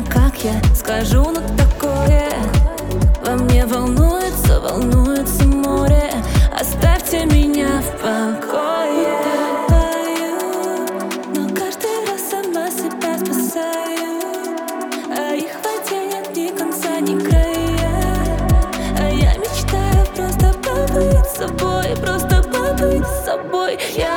как я скажу, но такое во мне волнуется, волнуется море. Оставьте меня в покое. Но каждый раз сама себя спасаю, а их в воде нет ни конца, ни края. А я мечтаю просто побыть собой, просто побыть собой. Я